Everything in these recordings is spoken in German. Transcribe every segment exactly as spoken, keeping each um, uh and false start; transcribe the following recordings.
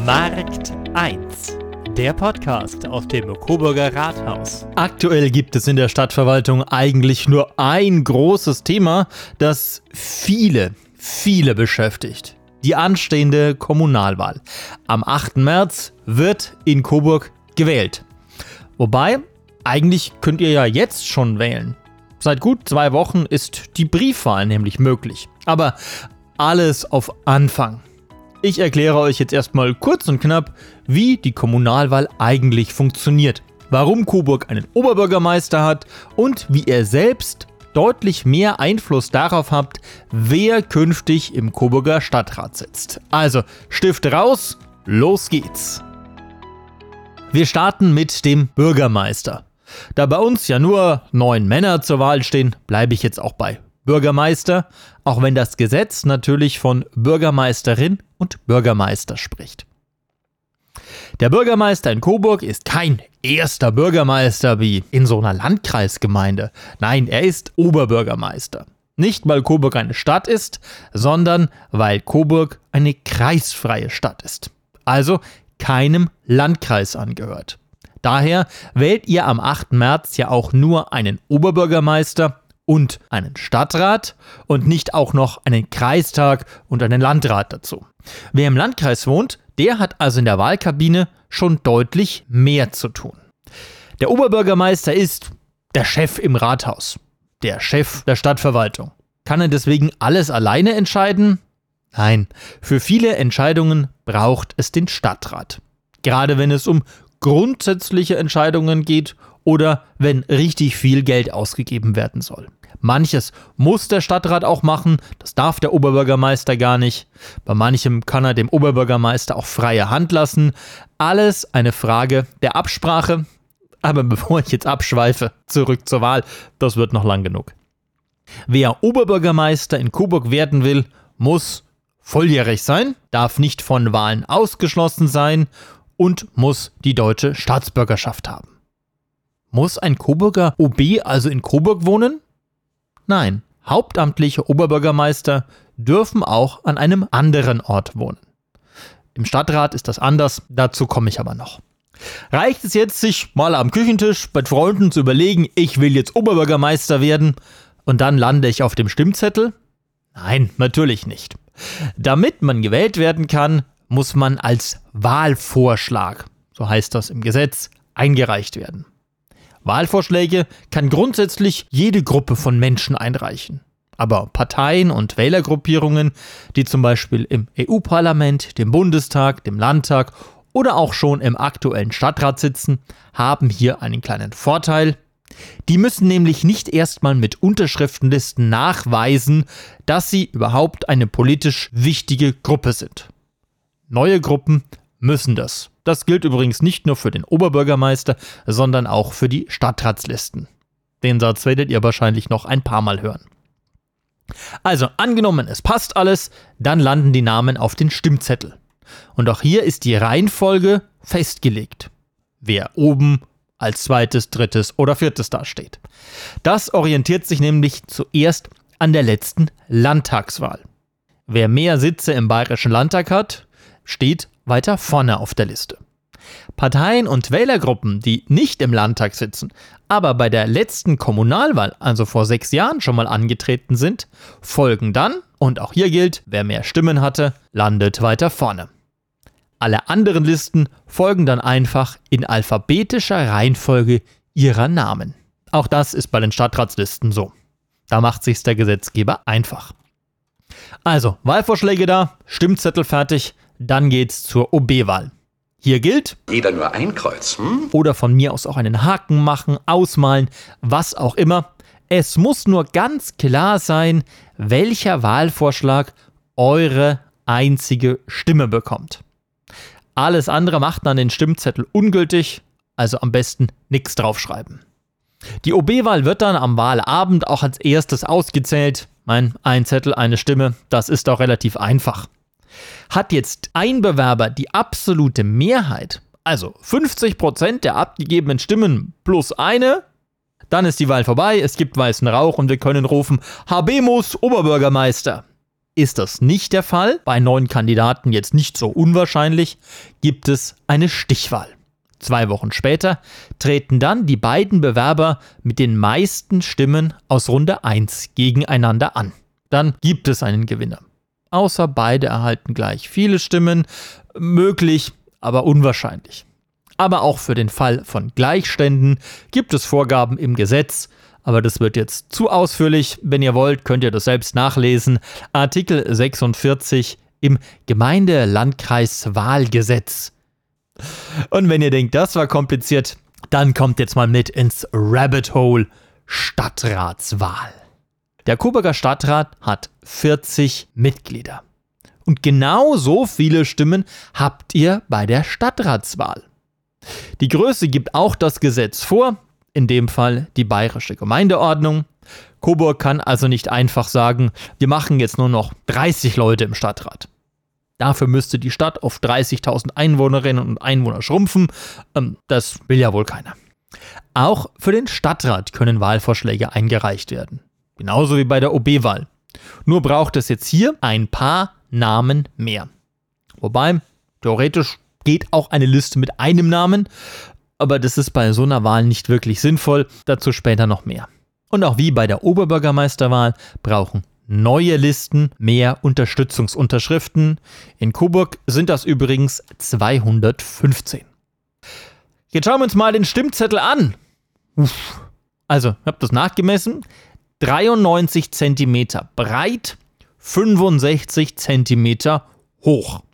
Markt eins, der Podcast aus dem Coburger Rathaus. Aktuell gibt es in der Stadtverwaltung eigentlich nur ein großes Thema, das viele, viele beschäftigt. Die anstehende Kommunalwahl. Am achten März wird in Coburg gewählt. Wobei, eigentlich könnt ihr ja jetzt schon wählen. Seit gut zwei Wochen ist die Briefwahl nämlich möglich. Aber alles auf Anfang. Ich erkläre euch jetzt erstmal kurz und knapp, wie die Kommunalwahl eigentlich funktioniert, warum Coburg einen Oberbürgermeister hat und wie ihr selbst deutlich mehr Einfluss darauf habt, wer künftig im Coburger Stadtrat sitzt. Also, Stift raus, los geht's! Wir starten mit dem Bürgermeister. Da bei uns ja nur neun Männer zur Wahl stehen, bleibe ich jetzt auch bei Bürgermeister, auch wenn das Gesetz natürlich von Bürgermeisterin und Bürgermeister spricht. Der Bürgermeister in Coburg ist kein erster Bürgermeister wie in so einer Landkreisgemeinde. Nein, er ist Oberbürgermeister. Nicht, weil Coburg eine Stadt ist, sondern weil Coburg eine kreisfreie Stadt ist. Also keinem Landkreis angehört. Daher wählt ihr am achten März ja auch nur einen Oberbürgermeister und einen Stadtrat und nicht auch noch einen Kreistag und einen Landrat dazu. Wer im Landkreis wohnt, der hat also in der Wahlkabine schon deutlich mehr zu tun. Der Oberbürgermeister ist der Chef im Rathaus, der Chef der Stadtverwaltung. Kann er deswegen alles alleine entscheiden? Nein, für viele Entscheidungen braucht es den Stadtrat. Gerade wenn es um grundsätzliche Entscheidungen geht oder wenn richtig viel Geld ausgegeben werden soll. Manches muss der Stadtrat auch machen, das darf der Oberbürgermeister gar nicht. Bei manchem kann er dem Oberbürgermeister auch freie Hand lassen. Alles eine Frage der Absprache. Aber bevor ich jetzt abschweife, zurück zur Wahl, das wird noch lang genug. Wer Oberbürgermeister in Coburg werden will, muss volljährig sein, darf nicht von Wahlen ausgeschlossen sein und muss die deutsche Staatsbürgerschaft haben. Muss ein Coburger O B also in Coburg wohnen? Nein, hauptamtliche Oberbürgermeister dürfen auch an einem anderen Ort wohnen. Im Stadtrat ist das anders, dazu komme ich aber noch. Reicht es jetzt, sich mal am Küchentisch bei Freunden zu überlegen, ich will jetzt Oberbürgermeister werden und dann lande ich auf dem Stimmzettel? Nein, natürlich nicht. Damit man gewählt werden kann, muss man als Wahlvorschlag, so heißt das im Gesetz, eingereicht werden. Wahlvorschläge kann grundsätzlich jede Gruppe von Menschen einreichen. Aber Parteien und Wählergruppierungen, die zum Beispiel im E U-Parlament, dem Bundestag, dem Landtag oder auch schon im aktuellen Stadtrat sitzen, haben hier einen kleinen Vorteil. Die müssen nämlich nicht erstmal mit Unterschriftenlisten nachweisen, dass sie überhaupt eine politisch wichtige Gruppe sind. Neue Gruppen müssen das. Das gilt übrigens nicht nur für den Oberbürgermeister, sondern auch für die Stadtratslisten. Den Satz werdet ihr wahrscheinlich noch ein paar Mal hören. Also, angenommen, es passt alles, dann landen die Namen auf den Stimmzettel. Und auch hier ist die Reihenfolge festgelegt. Wer oben als zweites, drittes oder viertes dasteht. Das orientiert sich nämlich zuerst an der letzten Landtagswahl. Wer mehr Sitze im Bayerischen Landtag hat, steht weiter vorne auf der Liste. Parteien und Wählergruppen, die nicht im Landtag sitzen, aber bei der letzten Kommunalwahl, also vor sechs Jahren schon mal angetreten sind, folgen dann, und auch hier gilt, wer mehr Stimmen hatte, landet weiter vorne. Alle anderen Listen folgen dann einfach in alphabetischer Reihenfolge ihrer Namen. Auch das ist bei den Stadtratslisten so. Da macht sich's der Gesetzgeber einfach. Also, Wahlvorschläge da, Stimmzettel fertig, dann geht's zur O B-Wahl. Hier gilt, jeder nur ein Kreuz, hm? Oder von mir aus auch einen Haken machen, ausmalen, was auch immer. Es muss nur ganz klar sein, welcher Wahlvorschlag eure einzige Stimme bekommt. Alles andere macht dann den Stimmzettel ungültig, also am besten nichts draufschreiben. Die O B-Wahl wird dann am Wahlabend auch als erstes ausgezählt. Mein ein Zettel, eine Stimme, das ist doch relativ einfach. Hat jetzt ein Bewerber die absolute Mehrheit, also fünfzig Prozent der abgegebenen Stimmen plus eine, dann ist die Wahl vorbei, es gibt weißen Rauch und wir können rufen, Habemus Oberbürgermeister. Ist das nicht der Fall, bei neuen Kandidaten jetzt nicht so unwahrscheinlich, gibt es eine Stichwahl. Zwei Wochen später treten dann die beiden Bewerber mit den meisten Stimmen aus Runde eins gegeneinander an. Dann gibt es einen Gewinner. Außer beide erhalten gleich viele Stimmen, möglich, aber unwahrscheinlich. Aber auch für den Fall von Gleichständen gibt es Vorgaben im Gesetz, aber das wird jetzt zu ausführlich. Wenn ihr wollt, könnt ihr das selbst nachlesen. Artikel sechsundvierzig im Gemeinde-Landkreis-Wahlgesetz. Und wenn ihr denkt, das war kompliziert, dann kommt jetzt mal mit ins Rabbit Hole Stadtratswahl. Der Coburger Stadtrat hat vierzig Mitglieder. Und genau so viele Stimmen habt ihr bei der Stadtratswahl. Die Größe gibt auch das Gesetz vor, in dem Fall die bayerische Gemeindeordnung. Coburg kann also nicht einfach sagen, wir machen jetzt nur noch dreißig Leute im Stadtrat. Dafür müsste die Stadt auf dreißigtausend Einwohnerinnen und Einwohner schrumpfen. Ähm, das will ja wohl keiner. Auch für den Stadtrat können Wahlvorschläge eingereicht werden. Genauso wie bei der O B-Wahl. Nur braucht es jetzt hier ein paar Namen mehr. Wobei, theoretisch geht auch eine Liste mit einem Namen, aber das ist bei so einer Wahl nicht wirklich sinnvoll, dazu später noch mehr. Und auch wie bei der Oberbürgermeisterwahl brauchen neue Listen mehr Unterstützungsunterschriften. In Coburg sind das übrigens zweihundertfünfzehn. Jetzt schauen wir uns mal den Stimmzettel an. Uff. Also, ich habe das nachgemessen. dreiundneunzig Zentimeter breit, fünfundsechzig Zentimeter hoch.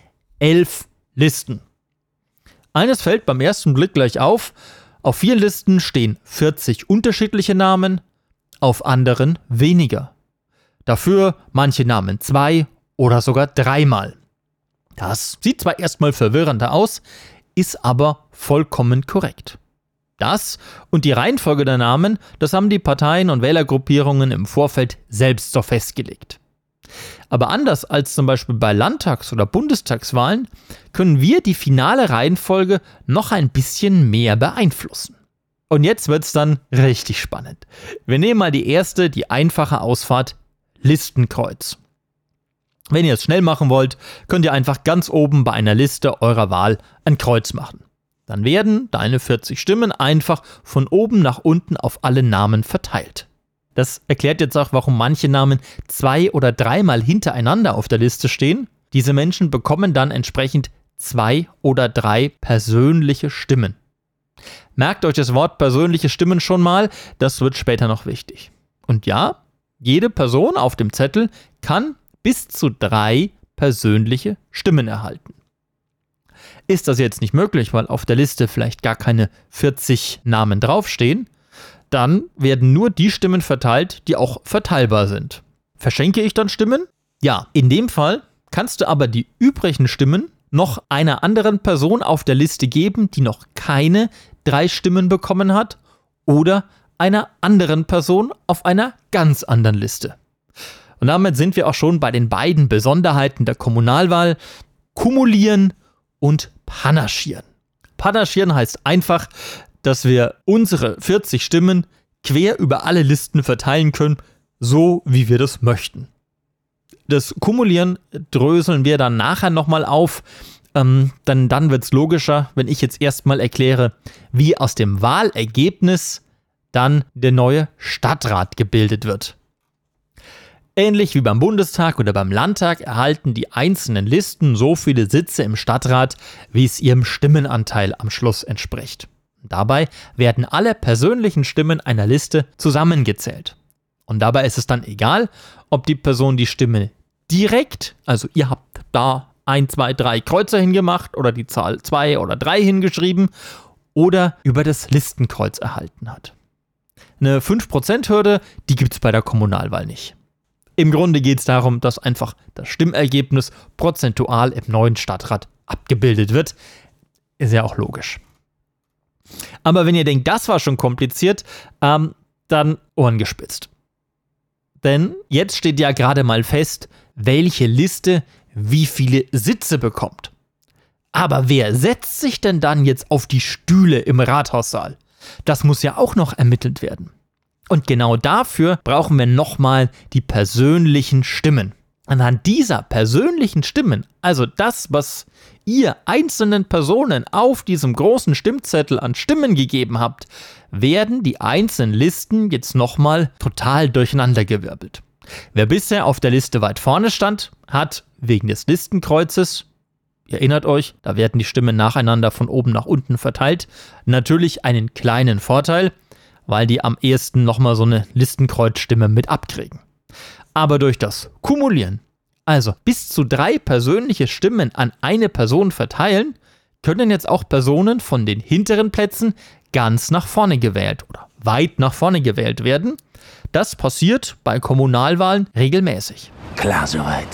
Elf Listen. Eines fällt beim ersten Blick gleich auf. Auf vier Listen stehen vierzig unterschiedliche Namen, auf anderen weniger. Dafür manche Namen zwei oder sogar dreimal. Das sieht zwar erstmal verwirrender aus, ist aber vollkommen korrekt. Das und die Reihenfolge der Namen, das haben die Parteien und Wählergruppierungen im Vorfeld selbst so festgelegt. Aber anders als zum Beispiel bei Landtags- oder Bundestagswahlen können wir die finale Reihenfolge noch ein bisschen mehr beeinflussen. Und jetzt wird es dann richtig spannend. Wir nehmen mal die erste, die einfache Ausfahrt Listenkreuz. Wenn ihr es schnell machen wollt, könnt ihr einfach ganz oben bei einer Liste eurer Wahl ein Kreuz machen. Dann werden deine vierzig Stimmen einfach von oben nach unten auf alle Namen verteilt. Das erklärt jetzt auch, warum manche Namen zwei- oder dreimal hintereinander auf der Liste stehen. Diese Menschen bekommen dann entsprechend zwei oder drei persönliche Stimmen. Merkt euch das Wort persönliche Stimmen schon mal, das wird später noch wichtig. Und ja, jede Person auf dem Zettel kann bis zu drei persönliche Stimmen erhalten. Ist das jetzt nicht möglich, weil auf der Liste vielleicht gar keine vierzig Namen draufstehen, dann werden nur die Stimmen verteilt, die auch verteilbar sind. Verschenke ich dann Stimmen? Ja, in dem Fall kannst du aber die übrigen Stimmen noch einer anderen Person auf der Liste geben, die noch keine drei Stimmen bekommen hat, oder einer anderen Person auf einer ganz anderen Liste. Und damit sind wir auch schon bei den beiden Besonderheiten der Kommunalwahl: Kumulieren und Panaschieren. Panaschieren heißt einfach, dass wir unsere vierzig Stimmen quer über alle Listen verteilen können, so wie wir das möchten. Das Kumulieren dröseln wir dann nachher nochmal auf, ähm, dann, dann wird es logischer, wenn ich jetzt erstmal erkläre, wie aus dem Wahlergebnis dann der neue Stadtrat gebildet wird. Ähnlich wie beim Bundestag oder beim Landtag erhalten die einzelnen Listen so viele Sitze im Stadtrat, wie es ihrem Stimmenanteil am Schluss entspricht. Dabei werden alle persönlichen Stimmen einer Liste zusammengezählt. Und dabei ist es dann egal, ob die Person die Stimme direkt, also ihr habt da ein, zwei, drei Kreuzer hingemacht oder die Zahl zwei oder drei hingeschrieben, oder über das Listenkreuz erhalten hat. Eine fünf Prozent Hürde, die gibt es bei der Kommunalwahl nicht. Im Grunde geht es darum, dass einfach das Stimmergebnis prozentual im neuen Stadtrat abgebildet wird. Ist ja auch logisch. Aber wenn ihr denkt, das war schon kompliziert, ähm, dann Ohren gespitzt. Denn jetzt steht ja gerade mal fest, welche Liste wie viele Sitze bekommt. Aber wer setzt sich denn dann jetzt auf die Stühle im Rathaussaal? Das muss ja auch noch ermittelt werden. Und genau dafür brauchen wir nochmal die persönlichen Stimmen. Anhand dieser persönlichen Stimmen, also das, was ihr einzelnen Personen auf diesem großen Stimmzettel an Stimmen gegeben habt, werden die einzelnen Listen jetzt nochmal total durcheinandergewirbelt. Wer bisher auf der Liste weit vorne stand, hat wegen des Listenkreuzes, ihr erinnert euch, da werden die Stimmen nacheinander von oben nach unten verteilt, natürlich einen kleinen Vorteil, weil die am ehesten nochmal so eine Listenkreuzstimme mit abkriegen. Aber durch das Kumulieren, also bis zu drei persönliche Stimmen an eine Person verteilen, können jetzt auch Personen von den hinteren Plätzen ganz nach vorne gewählt oder weit nach vorne gewählt werden. Das passiert bei Kommunalwahlen regelmäßig. Klar soweit.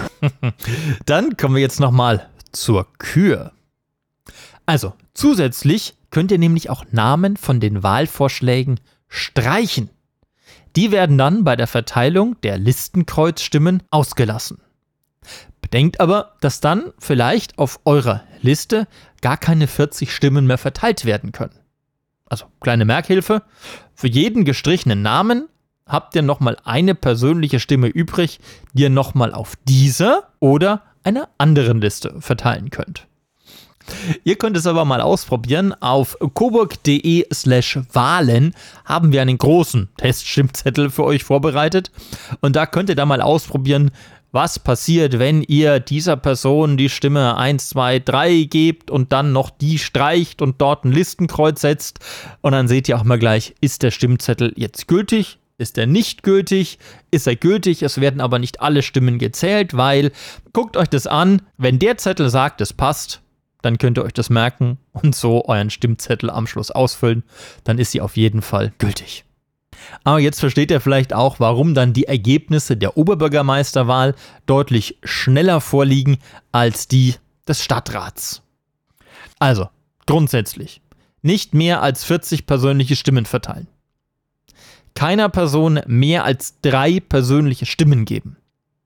Dann kommen wir jetzt nochmal zur Kür. Also zusätzlich könnt ihr nämlich auch Namen von den Wahlvorschlägen streichen. Die werden dann bei der Verteilung der Listenkreuzstimmen ausgelassen. Bedenkt aber, dass dann vielleicht auf eurer Liste gar keine vierzig Stimmen mehr verteilt werden können. Also kleine Merkhilfe, für jeden gestrichenen Namen habt ihr nochmal eine persönliche Stimme übrig, die ihr nochmal auf dieser oder einer anderen Liste verteilen könnt. Ihr könnt es aber mal ausprobieren. Auf coburg.de slash Wahlen haben wir einen großen Teststimmzettel für euch vorbereitet. Und da könnt ihr da mal ausprobieren, was passiert, wenn ihr dieser Person die Stimme eins, zwei, drei gebt und dann noch die streicht und dort ein Listenkreuz setzt. Und dann seht ihr auch mal gleich, ist der Stimmzettel jetzt gültig? Ist er nicht gültig? Ist er gültig? Es werden aber nicht alle Stimmen gezählt, weil, guckt euch das an, wenn der Zettel sagt, es passt, dann könnt ihr euch das merken und so euren Stimmzettel am Schluss ausfüllen. Dann ist sie auf jeden Fall gültig. Aber jetzt versteht ihr vielleicht auch, warum dann die Ergebnisse der Oberbürgermeisterwahl deutlich schneller vorliegen als die des Stadtrats. Also, grundsätzlich, nicht mehr als vierzig persönliche Stimmen verteilen. Keiner Person mehr als drei persönliche Stimmen geben.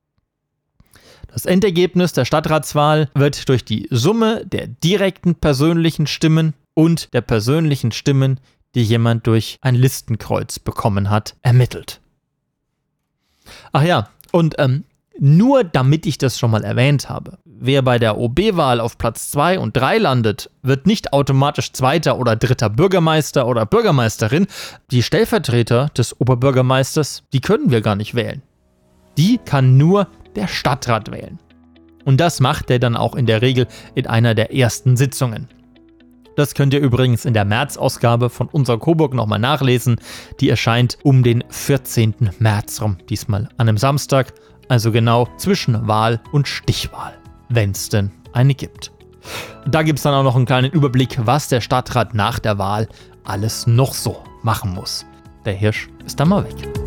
Das Endergebnis der Stadtratswahl wird durch die Summe der direkten persönlichen Stimmen und der persönlichen Stimmen, die jemand durch ein Listenkreuz bekommen hat, ermittelt. Ach ja, und ähm, nur damit ich das schon mal erwähnt habe, wer bei der O B-Wahl auf Platz zwei und drei landet, wird nicht automatisch zweiter oder dritter Bürgermeister oder Bürgermeisterin. Die Stellvertreter des Oberbürgermeisters, die können wir gar nicht wählen. Die kann nur der Stadtrat wählen. Und das macht er dann auch in der Regel in einer der ersten Sitzungen. Das könnt ihr übrigens in der März-Ausgabe von Unser Coburg nochmal nachlesen. Die erscheint um den vierzehnten März rum, diesmal an einem Samstag, also genau zwischen Wahl und Stichwahl, wenn es denn eine gibt. Da gibt es dann auch noch einen kleinen Überblick, was der Stadtrat nach der Wahl alles noch so machen muss. Der Hirsch ist dann mal weg.